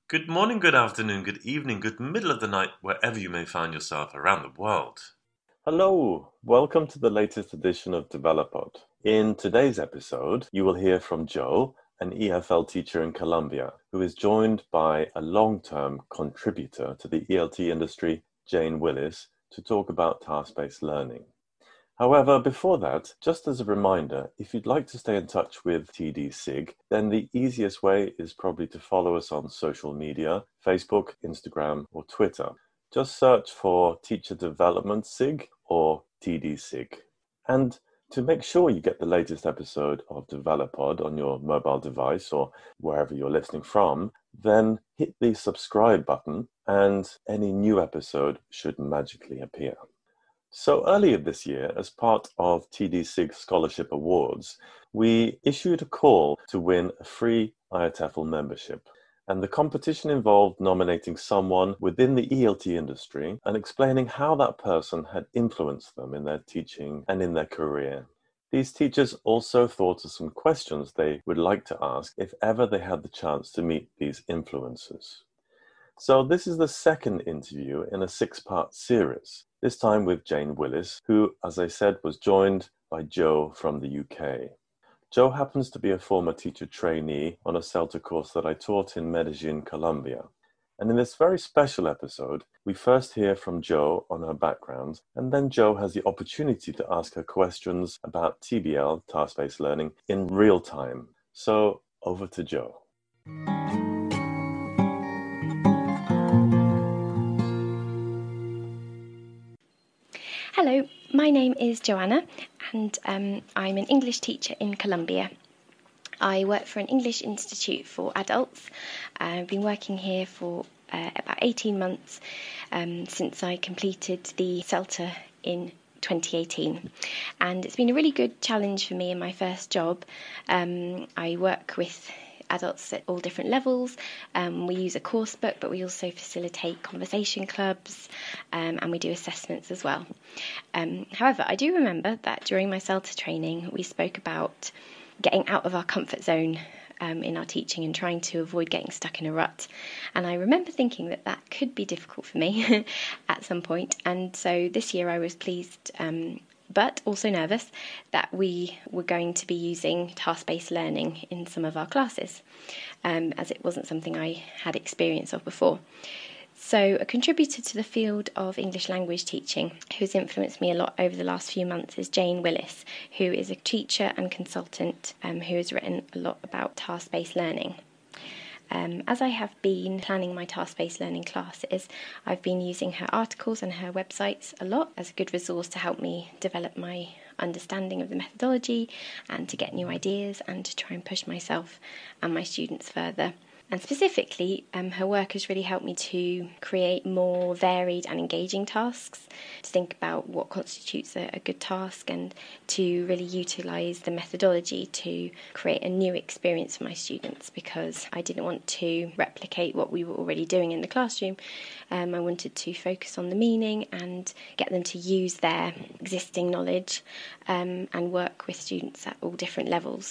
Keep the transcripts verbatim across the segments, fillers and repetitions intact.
Good morning, good afternoon, good evening, good middle of the night, wherever you may find yourself around the world. Hello, welcome to the latest edition of DevelopPod. In today's episode, you will hear from Joe, an E F L teacher in Colombia, who is joined by a long-term contributor to the E L T industry, Jane Willis, to talk about task-based learning. However, before that, just as a reminder, if you'd like to stay in touch with T D SIG, then the easiest way is probably to follow us on social media, Facebook, Instagram, or Twitter. Just search for Teacher Development SIG or T D SIG. And to make sure you get the latest episode of DevelopPod on your mobile device or wherever you're listening from, then hit the subscribe button and any new episode should magically appear. So earlier this year, as part of T D SIG Scholarship Awards, we issued a call to win a free I A T E F L membership. And the competition involved nominating someone within the E L T industry and explaining how that person had influenced them in their teaching and in their career. These teachers also thought of some questions they would like to ask if ever they had the chance to meet these influencers. So this is the second interview in a six-part series, this time with Jane Willis, who, as I said, was joined by Joe from the U K. Joe happens to be a former teacher trainee on a CELTA course that I taught in Medellin, Colombia. And in this very special episode, we first hear from Joe on her background, and then Joe has the opportunity to ask her questions about T B L, task-based learning, in real time. So over to Joe. Hello, my name is Joanna and um, I'm an English teacher in Colombia. I work for an English institute for adults. I've been working here for uh, about eighteen months um, since I completed the CELTA in twenty eighteen, and it's been a really good challenge for me in my first job. Um, I work with adults at all different levels. Um, we use a course book, but we also facilitate conversation clubs um, and we do assessments as well. Um, however, I do remember that during my CELTA training, we spoke about getting out of our comfort zone um, in our teaching and trying to avoid getting stuck in a rut. And I remember thinking that that could be difficult for me at some point. And so this year I was pleased um, but also nervous that we were going to be using task-based learning in some of our classes, um, as it wasn't something I had experience of before. So a contributor to the field of English language teaching who's influenced me a lot over the last few months is Jane Willis, who is a teacher and consultant um, who has written a lot about task-based learning. Um, as I have been planning my task-based learning classes, I've been using her articles and her websites a lot as a good resource to help me develop my understanding of the methodology and to get new ideas and to try and push myself and my students further. And specifically, um, her work has really helped me to create more varied and engaging tasks, to think about what constitutes a, a good task and to really utilise the methodology to create a new experience for my students, because I didn't want to replicate what we were already doing in the classroom. Um, I wanted to focus on the meaning and get them to use their existing knowledge um, and work with students at all different levels.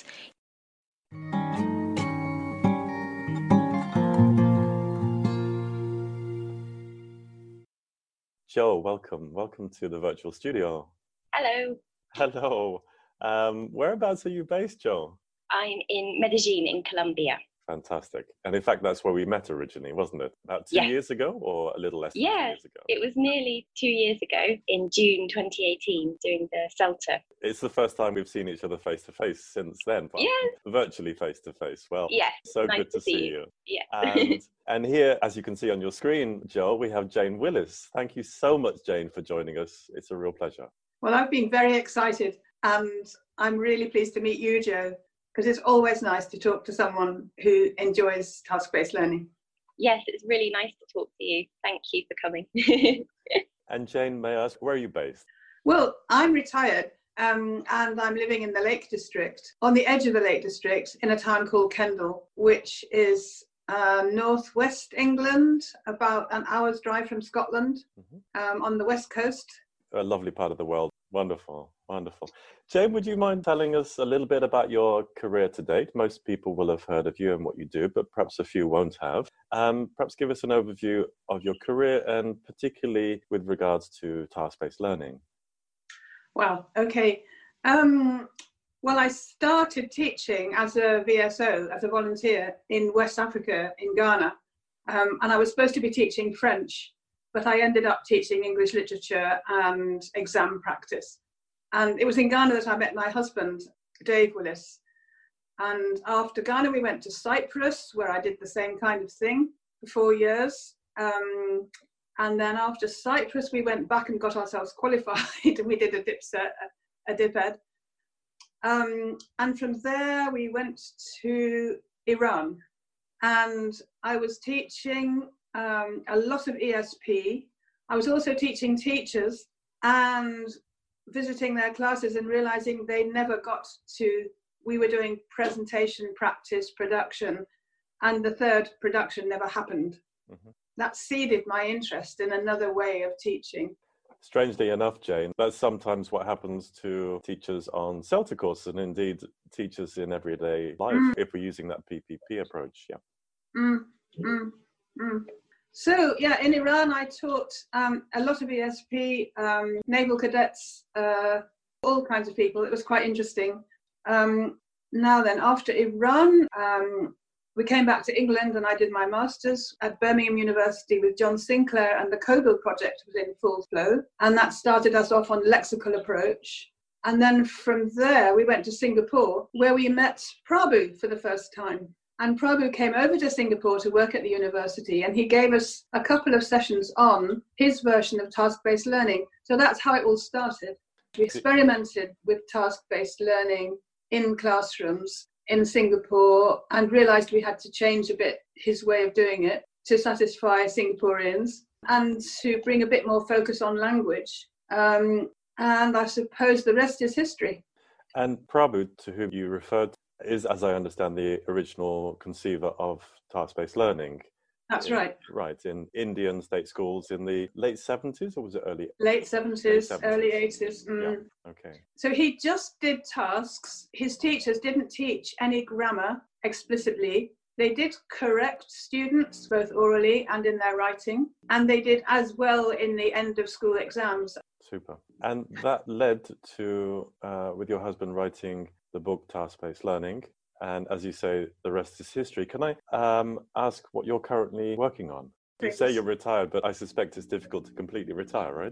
Joe, welcome. Welcome to the virtual studio. Hello. Hello. Um, whereabouts are you based, Joe? I'm in Medellin in Colombia. Fantastic. And in fact, that's where we met originally, wasn't it? About two Yes. years ago or a little less than Yeah, two years ago? it was nearly two years ago in June twenty eighteen doing the CELTA. It's the first time we've seen each other face to face since then. Yeah. Virtually face to face. Well, Yes, so nice good to to see see you. you. Yeah. And, and here, as you can see on your screen, Joe, we have Jane Willis. Thank you so much, Jane, for joining us. It's a real pleasure. Well, I've been very excited and I'm really pleased to meet you, Joe, because it's always nice to talk to someone who enjoys task-based learning. Yes, it's really nice to talk to you. Thank you for coming. And Jane, may I ask, where are you based? Well, I'm retired um, and I'm living in the Lake District, on the edge of the Lake District in a town called Kendal, which is uh, northwest England, about an hour's drive from Scotland, mm-hmm. um, on the west coast. A lovely part of the world. Wonderful. Wonderful. Jane, would you mind telling us a little bit about your career to date? Most people will have heard of you and what you do, but perhaps a few won't have. Um, perhaps give us an overview of your career and particularly with regards to task-based learning. Well, okay. Um, well, I started teaching as a V S O, as a volunteer in West Africa, in Ghana. Um, and I was supposed to be teaching French, but I ended up teaching English literature and exam practice. And it was in Ghana that I met my husband, Dave Willis. And after Ghana, we went to Cyprus, where I did the same kind of thing for four years. Um, and then after Cyprus, we went back and got ourselves qualified, and we did a DIPSET, a, a DIPED. Um, and from there, we went to Iran. And I was teaching um, a lot of E S P. I was also teaching teachers and visiting their classes and realizing they never got to, we were doing presentation, practice, production, and the third production never happened. Mm-hmm. That seeded my interest in another way of teaching. Strangely enough, Jane, that's sometimes what happens to teachers on CELTA courses and indeed teachers in everyday life mm. if we're using that P P P approach. Yeah. Mm, mm, mm. So, yeah, in Iran, I taught um, a lot of E S P, um, naval cadets, uh, all kinds of people. It was quite interesting. Um, now then, after Iran, um, we came back to England and I did my master's at Birmingham University with John Sinclair, and the COBIL project was in full flow. And that started us off on lexical approach. And then from there, we went to Singapore, where we met Prabhu for the first time. And Prabhu came over to Singapore to work at the university, and he gave us a couple of sessions on his version of task-based learning. So that's how it all started. We experimented with task-based learning in classrooms in Singapore and realized we had to change a bit his way of doing it to satisfy Singaporeans and to bring a bit more focus on language. Um, and I suppose the rest is history. And Prabhu, to whom you referred, is, as I understand, the original conceiver of task-based learning. That's in, right. Right, in Indian state schools in the late seventies, or was it early? Late seventies, early eighties. Mm. Yeah, okay. So he just did tasks. His teachers didn't teach any grammar explicitly. They did correct students, both orally and in their writing. And they did as well in the end of school exams. Super. And that led to, uh, with your husband writing the book Task-Based Learning, and as you say, the rest is history. Can I um, ask what you're currently working on? You say you're retired, but I suspect it's difficult to completely retire, right?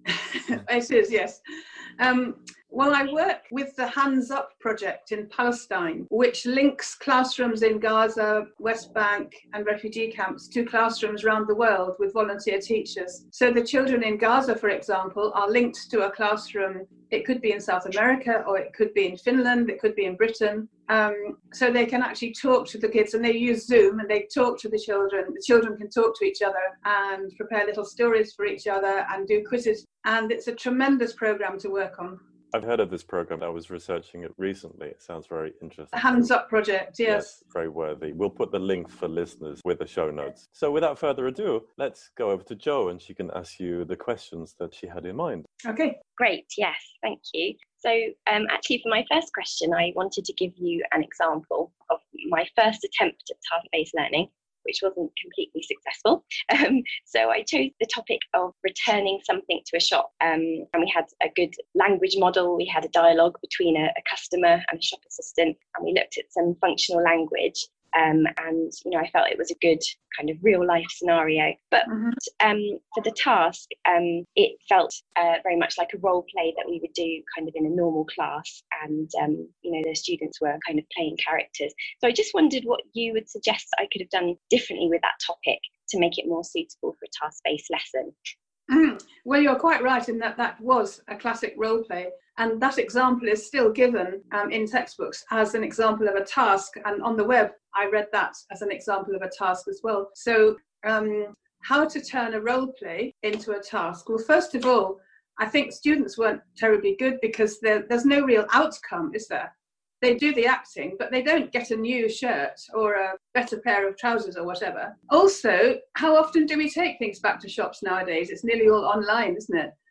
It is, yes. Um, well, I work with the Hands Up project in Palestine, which links classrooms in Gaza, West Bank, and refugee camps to classrooms around the world with volunteer teachers. So the children in Gaza, for example, are linked to a classroom. It could be in South America, or it could be in Finland, it could be in Britain. Um, so they can actually talk to the kids, and they use Zoom, and they talk to the children. The children can talk to each other and prepare little stories for each other and do quizzes. And it's a tremendous program to work on. I've heard of this program. I was researching it recently. It sounds very interesting. The Hands Up project, yes. Yes, very worthy. We'll put the link for listeners with the show notes. So without further ado, let's go over to Jo, and she can ask you the questions that she had in mind. Okay. Great, yes, thank you. So um, actually for my first question, I wanted to give you an example of my first attempt at task-based learning, which wasn't completely successful. Um, so I chose the topic of returning something to a shop. Um, and we had a good language model. We had a dialogue between a, a customer and a shop assistant, and we looked at some functional language. Um, and, you know, I felt it was a good kind of real life scenario. But mm-hmm. um, for the task, um, it felt uh, very much like a role play that we would do kind of in a normal class. And, um, you know, the students were kind of playing characters. So I just wondered what you would suggest I could have done differently with that topic to make it more suitable for a task-based lesson. Mm. Well, you're quite right in that that was a classic role play. And that example is still given um, in textbooks as an example of a task. And on the web, I read that as an example of a task as well. So um, how to turn a role play into a task? Well, first of all, I think students weren't terribly good because there's no real outcome, is there? They do the acting, but they don't get a new shirt or a better pair of trousers or whatever. Also, how often do we take things back to shops nowadays? It's nearly all online, isn't it?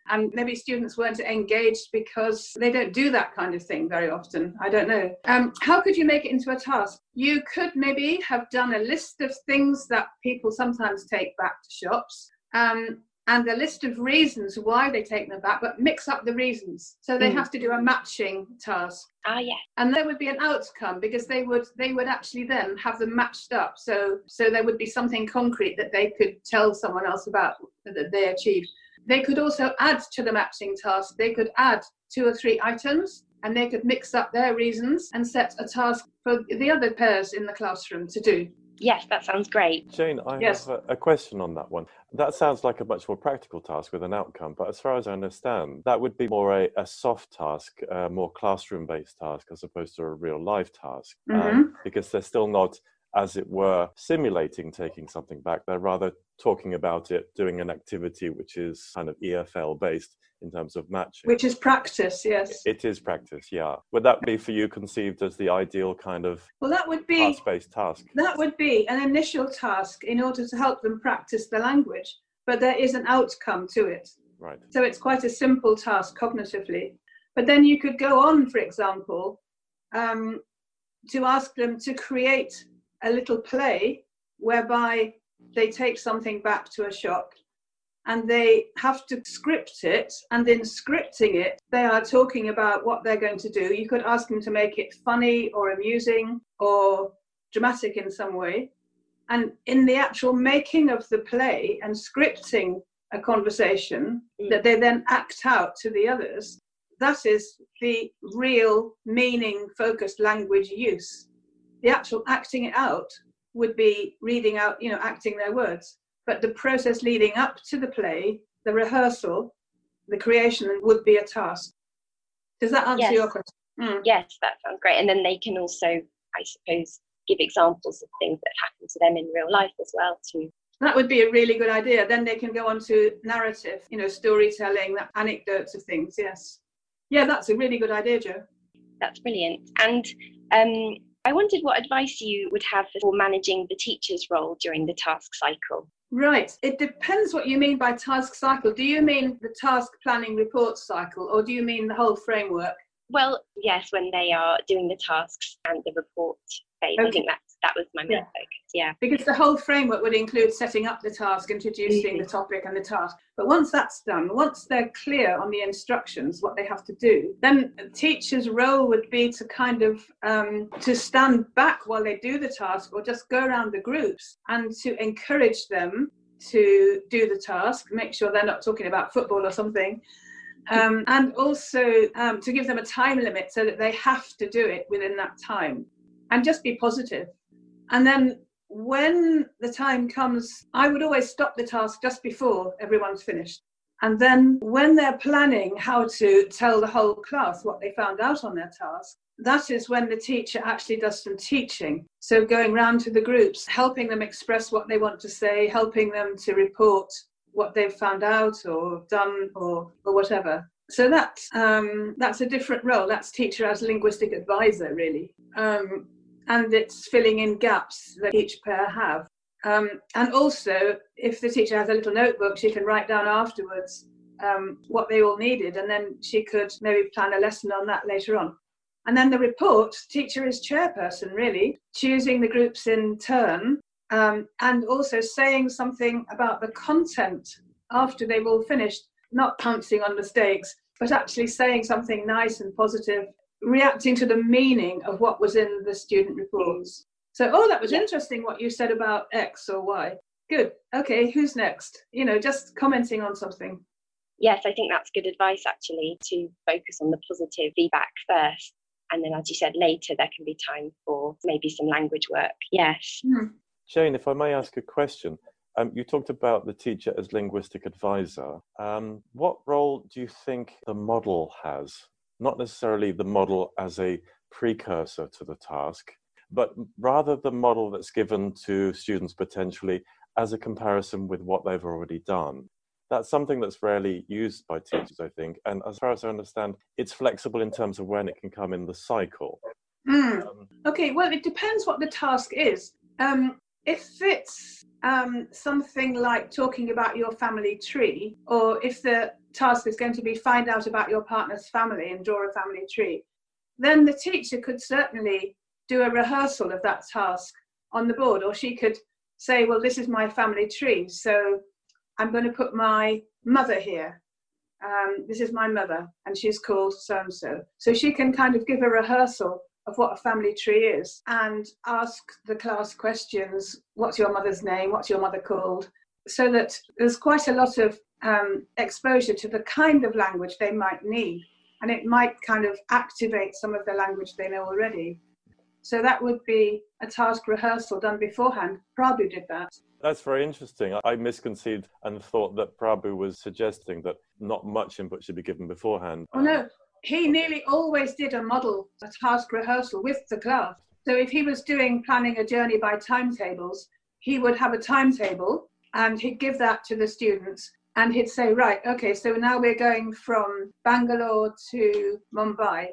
And maybe students weren't engaged because they don't do that kind of thing very often. I don't know. Um, how could you make it into a task? You could maybe have done a list of things that people sometimes take back to shops. Um, and a list of reasons why they take them back, but mix up the reasons. So they mm. have to do a matching task. Ah, yes. And there would be an outcome because they would they would actually then have them matched up. So so there would be something concrete that they could tell someone else about that they achieved. They could also add to the matching task. They could add two or three items and they could mix up their reasons and set a task for the other pairs in the classroom to do. Yes, that sounds great. Jane, I yes. have a, a question on that one. That sounds like a much more practical task with an outcome, but as far as I understand, that would be more a, a soft task, a more classroom-based task as opposed to a real-life task, mm-hmm. um, because they're still not, as it were, simulating taking something back. They're rather talking about it, doing an activity which is kind of E F L-based in terms of matching. Which is practice, yes. It is practice, yeah. Would that be for you conceived as the ideal kind of well, that would be task-based task? That would be an initial task in order to help them practice the language, but there is an outcome to it. Right. So it's quite a simple task cognitively. But then you could go on, for example, um, to ask them to create a little play whereby they take something back to a shop and they have to script it, and in scripting it, they are talking about what they're going to do. You could ask them to make it funny or amusing or dramatic in some way. And in the actual making of the play and scripting a conversation mm. that they then act out to the others, that is the real meaning-focused language use. The actual acting it out would be reading out, you know, acting their words. But the process leading up to the play, the rehearsal, the creation would be a task. Does that answer yes. your question? Mm. Yes, that sounds great. And then they can also, I suppose, give examples of things that happen to them in real life as well too. That would be a really good idea. Then they can go on to narrative, you know, storytelling, anecdotes of things, yes. Yeah, that's a really good idea, Jo. That's brilliant. And um, I wondered what advice you would have for managing the teacher's role during the task cycle. Right. It depends what you mean by task cycle. Do you mean the task planning report cycle, or do you mean the whole framework? Well, yes, when they are doing the tasks and the report phase. Okay. I think that's, that was my main yeah. focus, yeah. Because the whole framework would include setting up the task, introducing mm-hmm. the topic and the task. But once that's done, once they're clear on the instructions, what they have to do, then a teacher's role would be to kind of, um, to stand back while they do the task, or just go around the groups and to encourage them to do the task, make sure they're not talking about football or something. Um, and also um, to give them a time limit so that they have to do it within that time, and just be positive. And then when the time comes, I would always stop the task just before everyone's finished. And then when they're planning how to tell the whole class what they found out on their task, that is when the teacher actually does some teaching. So going round to the groups, helping them express what they want to say, helping them to report what they've found out or done or or whatever. So that's um, that's a different role. That's teacher as linguistic advisor, really. Um, and it's filling in gaps that each pair have. Um, and also, if the teacher has a little notebook, she can write down afterwards um, what they all needed, and then she could maybe plan a lesson on that later on. And then the report, teacher is chairperson, really, choosing the groups in turn, Um, and also saying something about the content after they've all finished, not pouncing on mistakes, but actually saying something nice and positive, reacting to the meaning of what was in the student reports. So, oh, that was yeah. interesting what you said about X or Y. Good. Okay, who's next? You know, just commenting on something. Yes, I think that's good advice, actually, to focus on the positive feedback first. And then, as you said, later there can be time for maybe some language work. Yes. Mm. Jane, if I may ask a question, um, you talked about the teacher as linguistic advisor. Um, what role do you think the model has? Not necessarily the model as a precursor to the task, but rather the model that's given to students potentially as a comparison with what they've already done. That's something that's rarely used by teachers, I think. And as far as I understand, it's flexible in terms of when it can come in the cycle. Mm. Um, okay, well, it depends what the task is. Um, if it's um, something like talking about your family tree, or if the task is going to be find out about your partner's family and draw a family tree, then the teacher could certainly do a rehearsal of that task on the board, or she could say, well, this is my family tree, so I'm going to put my mother here. Um, this is my mother, and she's called so-and-so. So she can kind of give a rehearsal of what a family tree is and ask the class questions. What's your mother's name? What's your mother called? So that there's quite a lot of um, exposure to the kind of language they might need. And it might kind of activate some of the language they know already. So that would be a task rehearsal done beforehand. Prabhu did that. That's very interesting. I misconceived and thought that Prabhu was suggesting that not much input should be given beforehand. Oh no, he nearly always did a model, a task rehearsal with the class. So if he was doing planning a journey by timetables, he would have a timetable and he'd give that to the students and he'd say, right, okay, so now we're going from Bangalore to Mumbai.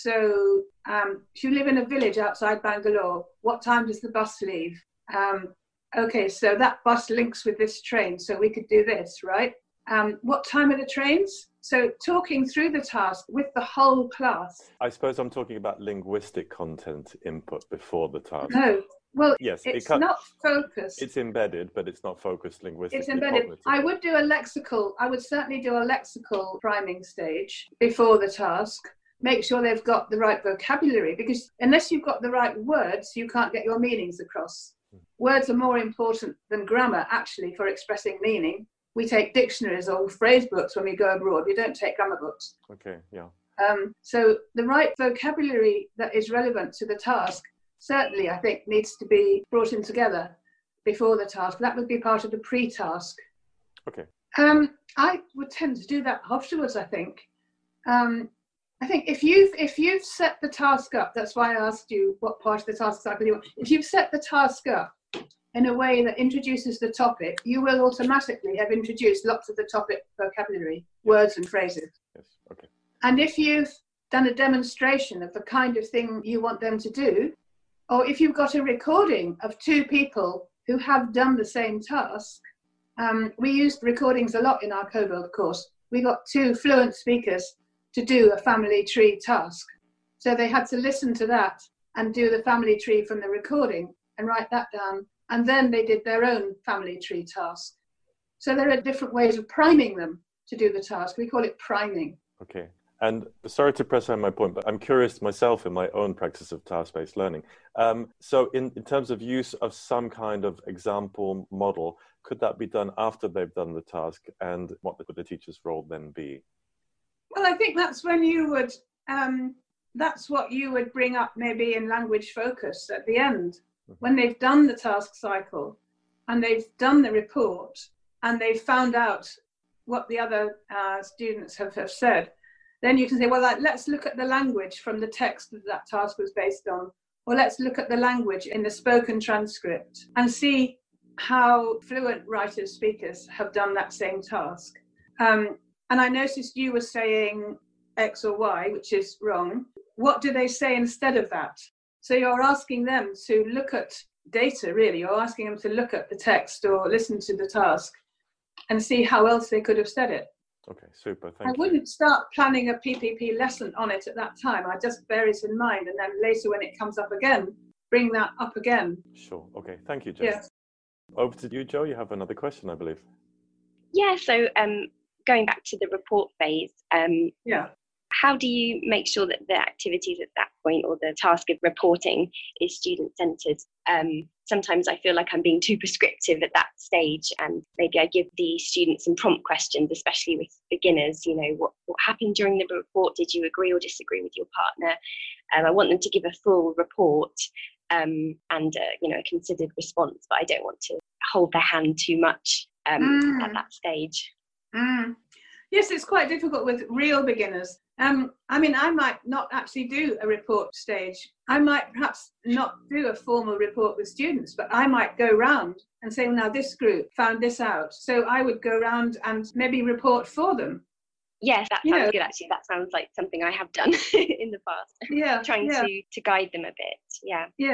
So um, if you live in a village outside Bangalore, what time does the bus leave? Um, okay, so that bus links with this train, so we could do this, right? Um, what time are the trains? So talking through the task with the whole class. I suppose I'm talking about linguistic content input before the task. No, well, yes, it's it can, not focused. It's embedded, but it's not focused linguistically. It's embedded. Cognitively. I would do a lexical, I would certainly do a lexical priming stage before the task. Make sure they've got the right vocabulary, because unless you've got the right words, you can't get your meanings across. Words are more important than grammar, actually, for expressing meaning. We take dictionaries or phrase books when we go abroad. We don't take grammar books. Okay, yeah. Um, so the right vocabulary that is relevant to the task, certainly, I think, needs to be brought in together before the task. That would be part of the pre-task. Okay. Um, I would tend to do that afterwards, I think. Um, I think if you've, if you've set the task up, that's why I asked you what part of the task cycle you want. If you've set the task up in a way that introduces the topic, you will automatically have introduced lots of the topic vocabulary, words and phrases. Yes, okay. And if you've done a demonstration of the kind of thing you want them to do, or if you've got a recording of two people who have done the same task, um, we used recordings a lot in our CoBuild course. We got two fluent speakers to do a family tree task. So they had to listen to that and do the family tree from the recording and write that down. And then they did their own family tree task. So there are different ways of priming them to do the task. We call it priming. Okay. And sorry to press on my point, but I'm curious myself in my own practice of task-based learning. Um, so in, in terms of use of some kind of example model, could that be done after they've done the task? And what would the teacher's role then be? Well, I think that's when you would, um, that's what you would bring up maybe in language focus at the end. Mm-hmm. When they've done the task cycle and they've done the report and they've found out what the other uh, students have, have said, then you can say, well, like, let's look at the language from the text that that task was based on, or let's look at the language in the spoken transcript and see how fluent writers, speakers have done that same task. Um, and I noticed you were saying X or Y, which is wrong. What do they say instead of that? So you're asking them to look at data, really. You're asking them to look at the text or listen to the task and see how else they could have said it. Okay, super, thank I you. wouldn't start planning a P P P lesson on it at that time. I just bear it in mind, and then later when it comes up again, bring that up again. Sure, okay, thank you, Jo. Yeah. Over to you, Jo, you have another question, I believe. Yeah, so um, going back to the report phase, um, Yeah. how do you make sure that the activities at that point or the task of reporting is student-centred? Um, sometimes I feel like I'm being too prescriptive at that stage, and maybe I give the students some prompt questions, especially with beginners. You know, what, what happened during the report? Did you agree or disagree with your partner? Um, I want them to give a full report um, and uh, you know, a considered response, but I don't want to hold their hand too much um, Mm. at that stage. Mm. Yes, it's quite difficult with real beginners. Um, I mean, I might not actually do a report stage. I might perhaps not do a formal report with students, but I might go round and say, well, now this group found this out. So I would go round and maybe report for them. Yes, that You sounds know. good, actually. That sounds like something I have done in the past. Yeah, Trying yeah. to, to guide them a bit, yeah. Yes.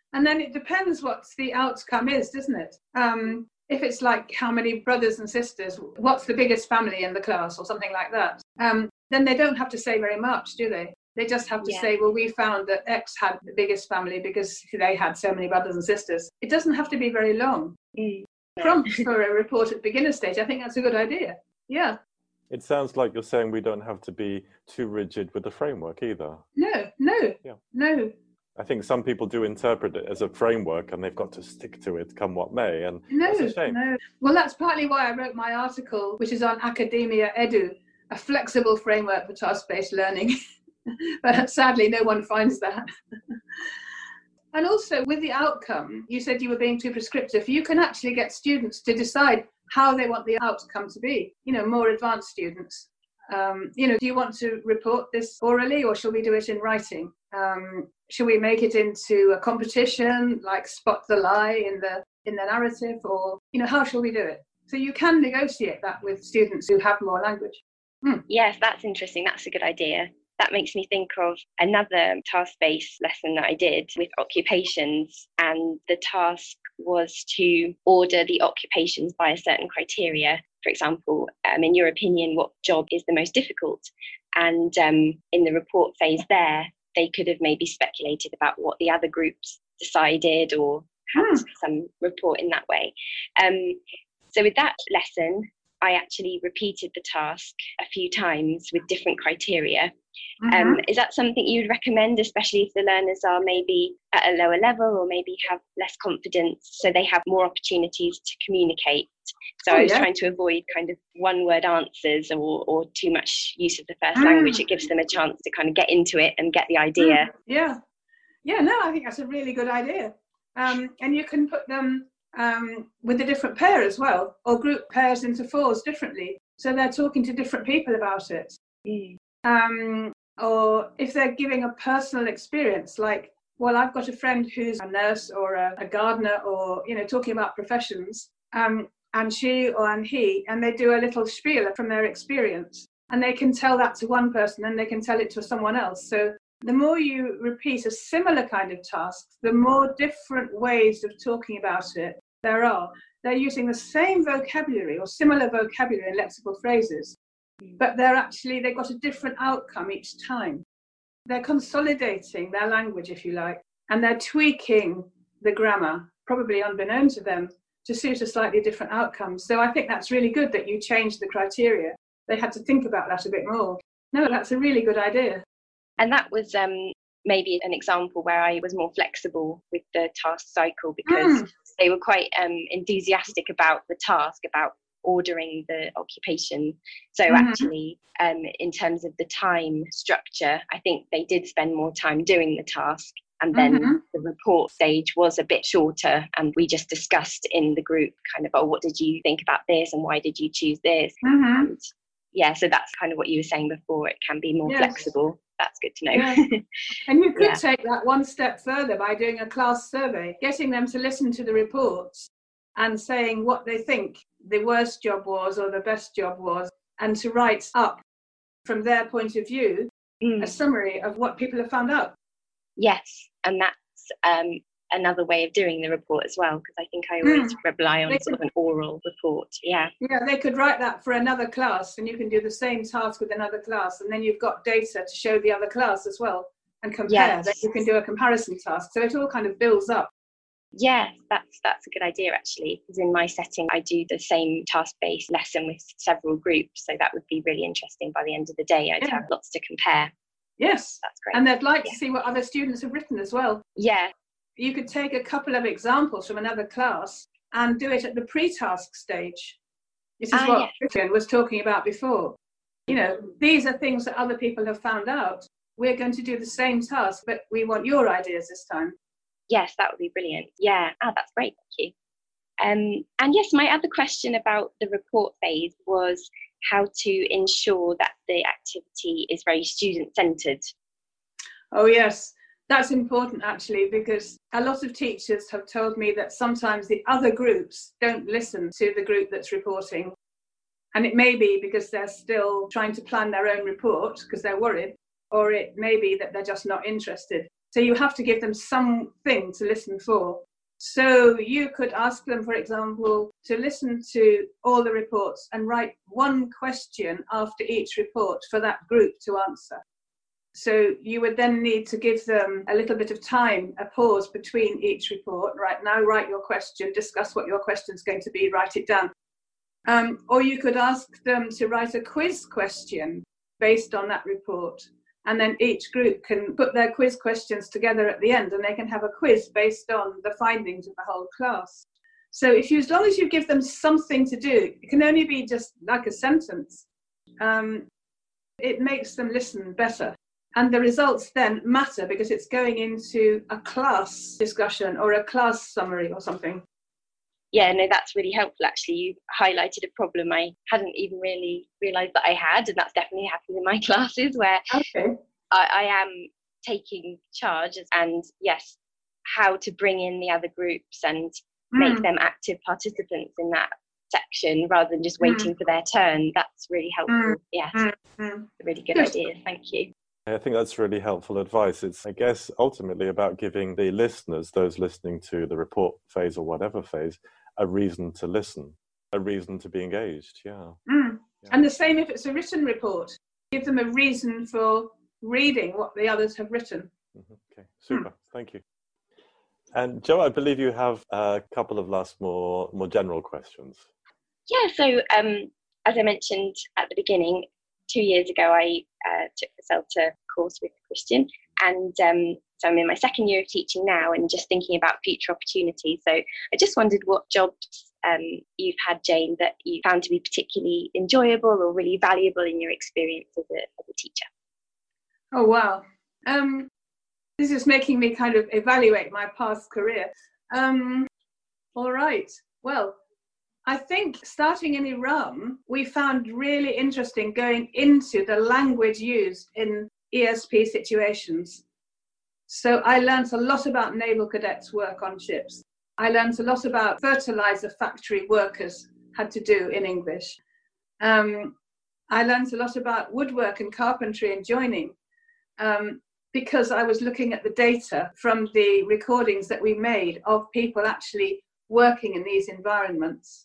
And then it depends what the outcome is, doesn't it? Um, if it's like how many brothers and sisters, what's the biggest family in the class or something like that, um, then they don't have to say very much, do they? They just have to Yeah. say, well, we found that X had the biggest family because they had so many brothers and sisters. It doesn't have to be very long. Mm. Prompts for a report at beginner stage, I think that's a good idea. Yeah. It sounds like you're saying we don't have to be too rigid with the framework either. No, no, Yeah. no. I think some people do interpret it as a framework and they've got to stick to it come what may, and No, that's a shame. no. Well, that's partly why I wrote my article, which is on Academia Edu, a flexible framework for task-based learning. But sadly, no one finds that. And also, with the outcome, you said you were being too prescriptive. You can actually get students to decide how they want the outcome to be. You know, more advanced students. Um, you know, do you want to report this orally, or shall we do it in writing? Um, shall we make it into a competition, like spot the lie in the in the narrative, or you know, how shall we do it? So you can negotiate that with students who have more language. Hmm. Yes, that's interesting. That's a good idea. That makes me think of another task-based lesson that I did with occupations, and the task was to order the occupations by a certain criteria. For example, um, in your opinion, what job is the most difficult? And um, in the report phase there, they could have maybe speculated about what the other groups decided, or had Hmm. some report in that way. Um, so with that lesson, I actually repeated the task a few times with different criteria. Mhm. Um, is that something you'd recommend, especially if the learners are maybe at a lower level or maybe have less confidence, so they have more opportunities to communicate? So Oh, I was yeah. trying to avoid kind of one-word answers or, or too much use of the first Mm. language. It gives them a chance to kind of get into it and get the idea. Yeah. Yeah, no, I think that's a really good idea. Um, and you can put them um, with a different pair as well, or group pairs into fours differently. So they're talking to different people about it. Mm. Um, or if they're giving a personal experience, like, well, I've got a friend who's a nurse or a, a gardener, or, you know, talking about professions, um, and she or and he, and they do a little spiel from their experience. And they can tell that to one person and they can tell it to someone else. So the more you repeat a similar kind of task, the more different ways of talking about it there are. They're using the same vocabulary or similar vocabulary and lexical phrases, but they're actually, they've got a different outcome each time. They're consolidating their language, if you like, and they're tweaking the grammar, probably unbeknown to them, to suit a slightly different outcome. So I think that's really good that you changed the criteria. They had to think about that a bit more. No, that's a really good idea. And that was um, maybe an example where I was more flexible with the task cycle, because Mm. they were quite um, enthusiastic about the task, about ordering the occupation. So Mhm. actually, um, in terms of the time structure, I think they did spend more time doing the task. And then Mhm. the report stage was a bit shorter, and we just discussed in the group kind of, oh, what did you think about this and why did you choose this? Mhm. And yeah, so that's kind of what you were saying before. It can be more Yes. flexible. That's good to know. Yeah. And you could Yeah. take that one step further by doing a class survey, getting them to listen to the reports and saying what they think the worst job was or the best job was, and to write up from their point of view Mm. a summary of what people have found out. Yes, and that's um, another way of doing the report as well, because I think I always Mm. rely on They sort of an oral report. Yeah. Yeah, they could write that for another class, and you can do the same task with another class, and then you've got data to show the other class as well and compare. Yes. Then you can do a comparison task. So it all kind of builds up. Yes, that's that's a good idea actually, because in my setting I do the same task-based lesson with several groups, so that would be really interesting. By the end of the day I'd Yeah. have lots to compare. Yes. That's great. And they'd like Yeah. to see what other students have written as well. Yeah. You could take a couple of examples from another class and do it at the pre-task stage. This is Ah, what yeah. Christian was talking about before. You know, these are things that other people have found out. We're going to do the same task, but we want your ideas this time. Yes, that would be brilliant. Yeah. Ah, that's great. Thank you. Um, and yes, my other question about the report phase was how to ensure that the activity is very student-centred. Oh, yes. That's important, actually, because a lot of teachers have told me that sometimes the other groups don't listen to the group that's reporting. And it may be because they're still trying to plan their own report because they're worried, or it may be that they're just not interested. So you have to give them something to listen for. So you could ask them, for example, to listen to all the reports and write one question after each report for that group to answer. So you would then need to give them a little bit of time, a pause between each report. Right now, write your question, discuss what your question is going to be, write it down. Um, or you could ask them to write a quiz question based on that report. And then each group can put their quiz questions together at the end, and they can have a quiz based on the findings of the whole class. So if you, as long as you give them something to do, it can only be just like a sentence. Um, it makes them listen better. And the results then matter because it's going into a class discussion or a class summary or something. Yeah, no, that's really helpful. Actually, you highlighted a problem I hadn't even really realised that I had, and that's definitely happened in my classes where okay. I, I am taking charge and, yes, how to bring in the other groups and mm. make them active participants in that section rather than just waiting mm. for their turn. That's really helpful. Mm. Yes, mm. a really good idea. Thank you. I think that's really helpful advice. It's, I guess, ultimately about giving the listeners, those listening to the report phase or whatever phase, a reason to listen, a reason to be engaged. Yeah. Mm. yeah. And the same if it's a written report. Give them a reason for reading what the others have written. Mm-hmm. Okay, super. Mm. Thank you. And Jo, I believe you have a couple of last more, more general questions. Yeah, so um, as I mentioned at the beginning, two years ago, I uh, took the CELTA course with Christian, and um, so I'm in my second year of teaching now and just thinking about future opportunities. So I just wondered what jobs um, you've had, Jane, that you found to be particularly enjoyable or really valuable in your experience as a, as a teacher. Oh, wow. Um, this is making me kind of evaluate my past career. Um, all right. Well, I think starting in Iran, we found really interesting going into the language used in E S P situations. So I learned a lot about naval cadets' work on ships. I learned a lot about fertilizer factory workers had to do in English. Um, I learned a lot about woodwork and carpentry and joining um, because I was looking at the data from the recordings that we made of people actually working in these environments.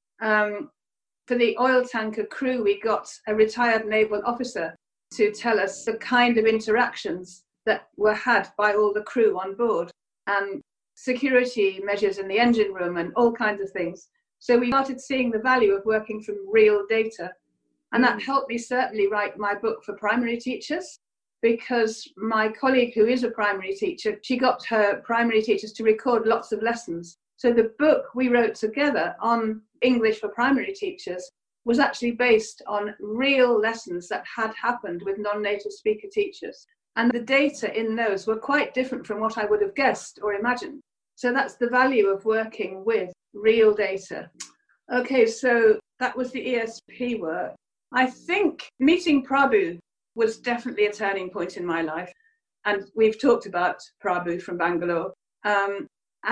Um, for the oil tanker crew, we got a retired naval officer to tell us the kind of interactions that were had by all the crew on board and security measures in the engine room and all kinds of things. So we started seeing the value of working from real data. And that helped me certainly write my book for primary teachers, because my colleague who is a primary teacher, she got her primary teachers to record lots of lessons. So the book we wrote together on English for primary teachers was actually based on real lessons that had happened with non-native speaker teachers. And the data in those were quite different from what I would have guessed or imagined. So that's the value of working with real data. Okay, so that was the E S P work. I think meeting Prabhu was definitely a turning point in my life. And we've talked about Prabhu from Bangalore. Um,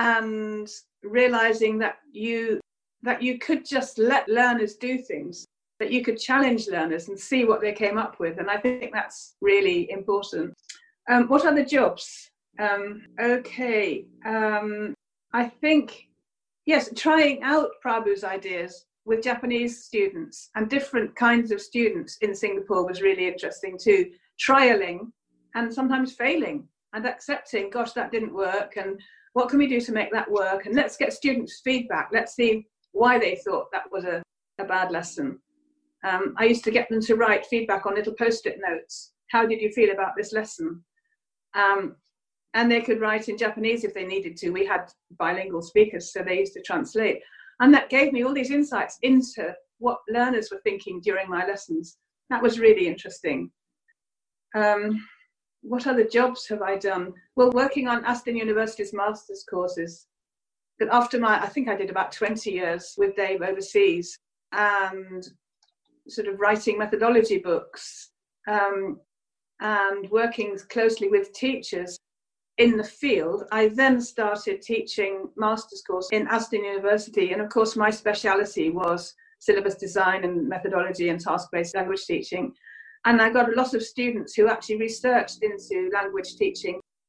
and realizing that you that you could just let learners do things, that you could challenge learners and see what they came up with. And I think that's really important. Um, what other jobs? Um, okay, um, I think, yes, trying out Prabhu's ideas with Japanese students and different kinds of students in Singapore was really interesting too. Trialing and sometimes failing and accepting, gosh, that didn't work, and what can we do to make that work? And let's get students' feedback. Let's see why they thought that was a, a bad lesson. Um, I used to get them to write feedback on little post-it notes. How did you feel about this lesson? Um, and they could write in Japanese if they needed to. We had bilingual speakers, so they used to translate. And that gave me all these insights into what learners were thinking during my lessons. That was really interesting. Um, what other jobs have I done? Well, working on Aston University's master's courses. But after my, I think I did about twenty years with Dave overseas, and sort of writing methodology books um, and working closely with teachers in the field. I then started teaching master's course in Aston University. And of course, my speciality was syllabus design and methodology and task-based language teaching. And I got a lot of students who actually researched into language teaching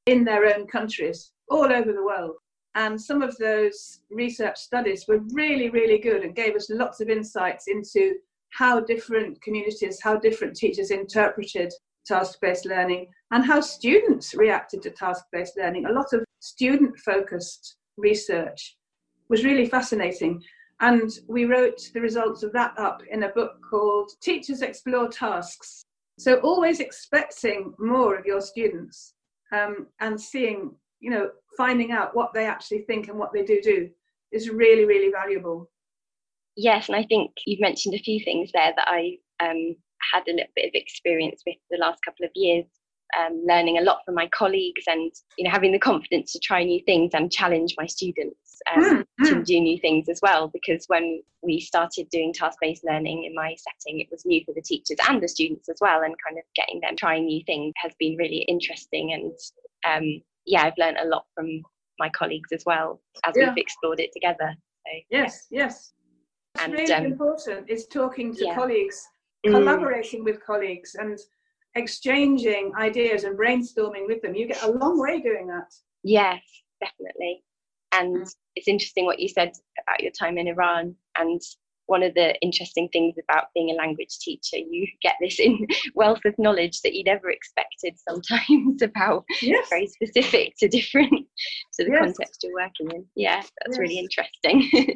in their own countries, all over the world. And some of those research studies were really, really good and gave us lots of insights into how different communities, how different teachers interpreted task-based learning and how students reacted to task-based learning. A lot of student-focused research was really fascinating. And we wrote the results of that up in a book called Teachers Explore Tasks. So always expecting more of your students um, and seeing, you know, finding out what they actually think and what they do do is really, really valuable. Yes, and I think you've mentioned a few things there that I um, had a little bit of experience with the last couple of years, um, learning a lot from my colleagues and, you know, having the confidence to try new things and challenge my students um, mm, mm. to do new things as well. Because when we started doing task-based learning in my setting, it was new for the teachers and the students as well, and kind of getting them trying new things has been really interesting. And um, yeah, I've learned a lot from my colleagues as well as yeah. we've explored it together. So, yes, yeah. yes. What's and, really um, important is talking to yeah. colleagues, mm. collaborating with colleagues and exchanging ideas and brainstorming with them. You get a long way doing that. Yes, definitely. And mm. it's interesting what you said about your time in Iran. And one of the interesting things about being a language teacher, you get this in wealth of knowledge that you never expected sometimes about, yes. very specific to different, to the yes. context you're working in. Yeah, that's yes. really interesting.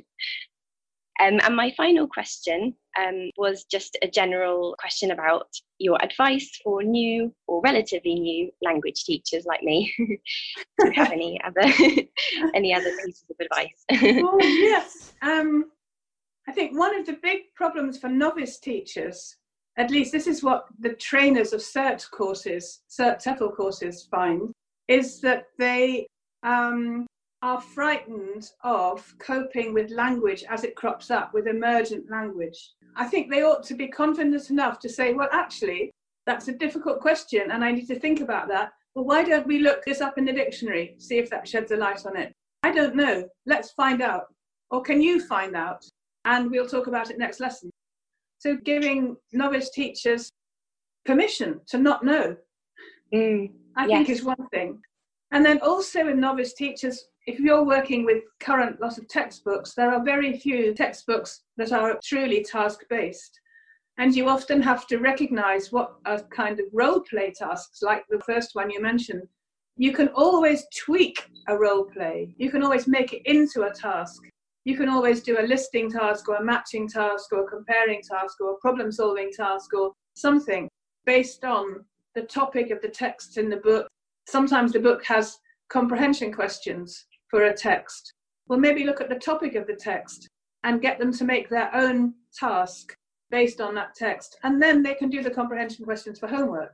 Um, and my final question um, was just a general question about your advice for new or relatively new language teachers like me. Do you have any other any other pieces of advice? Oh yes, um, I think one of the big problems for novice teachers, at least this is what the trainers of CERT courses, CERT TEFL courses find, is that they um, are frightened of coping with language as it crops up, with emergent language. I think they ought to be confident enough to say, well, actually, that's a difficult question and I need to think about that. Well, why don't we look this up in the dictionary, see if that sheds a light on it? I don't know. Let's find out. Or can you find out? And we'll talk about it next lesson. So giving novice teachers permission to not know, mm, I yes. think is one thing. And then also in novice teachers, if you're working with current lot of textbooks, there are very few textbooks that are truly task-based. And you often have to recognize what are kind of role play tasks, like the first one you mentioned. You can always tweak a role play. You can always make it into a task. You can always do a listing task or a matching task or a comparing task or a problem-solving task or something based on the topic of the text in the book. Sometimes the book has comprehension questions for a text. Well, maybe look at the topic of the text and get them to make their own task based on that text. And then they can do the comprehension questions for homework.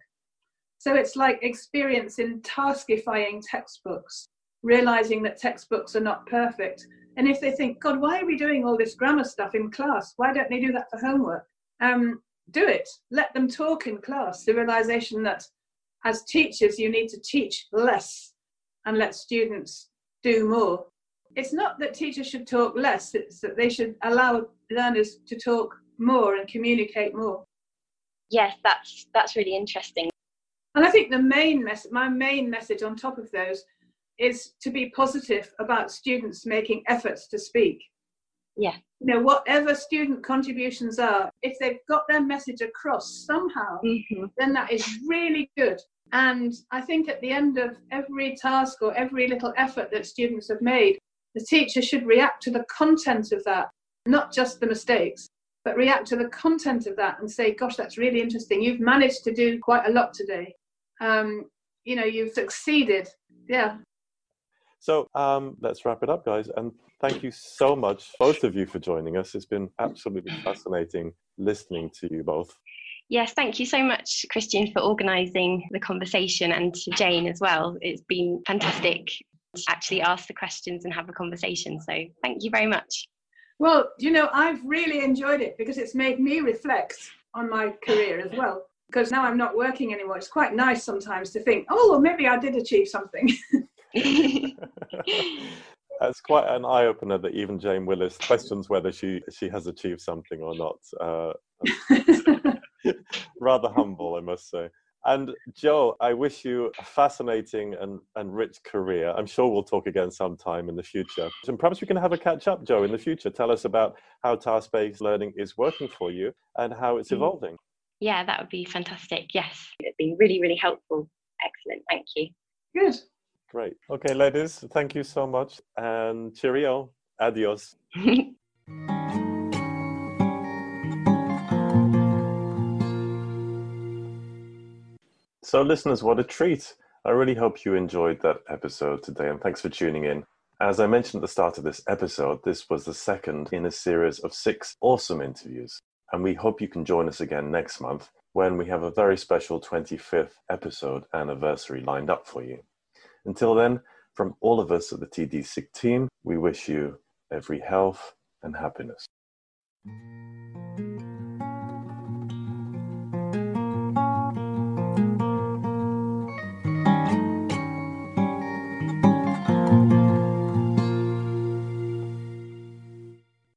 So it's like experience in taskifying textbooks, realizing that textbooks are not perfect. And if they think, God, why are we doing all this grammar stuff in class? Why don't they do that for homework? Um, do it. Let them talk in class. The realization that as teachers, you need to teach less and let students do more. It's not that teachers should talk less, it's that they should allow learners to talk more and communicate more. Yes, that's that's really interesting. And I think the main mess- my main message on top of those is to be positive about students making efforts to speak. Yeah. You know, whatever student contributions are, if they've got their message across somehow, mm-hmm. then that is really good. And I think at the end of every task or every little effort that students have made, the teacher should react to the content of that, not just the mistakes, but react to the content of that and say, gosh, that's really interesting. You've managed to do quite a lot today. Um, you know, you've succeeded. Yeah. So um, let's wrap it up, guys. And thank you so much, both of you, for joining us. It's been absolutely fascinating listening to you both. Yes, thank you so much, Christian, for organising the conversation, and to Jane as well. It's been fantastic to actually ask the questions and have a conversation. So thank you very much. Well, you know, I've really enjoyed it because it's made me reflect on my career as well. Because now I'm not working anymore. It's quite nice sometimes to think, oh, well, maybe I did achieve something. That's quite an eye-opener that even Jane Willis questions whether she, she has achieved something or not. Uh, rather humble, I must say. And Joe, I wish you a fascinating and, and rich career. I'm sure we'll talk again sometime in the future. And perhaps we can have a catch up, Joe, in the future. Tell us about how task-based learning is working for you and how it's evolving. Yeah, that would be fantastic. Yes, it's been really, really helpful. Excellent. Thank you. Good. Great. Okay, ladies, thank you so much. And cheerio. Adios. So listeners, what a treat. I really hope you enjoyed that episode today, and thanks for tuning in. As I mentioned at the start of this episode, this was the second in a series of six awesome interviews, and we hope you can join us again next month when we have a very special twenty-fifth episode anniversary lined up for you. Until then, from all of us at the T D S I C team, we wish you every health and happiness.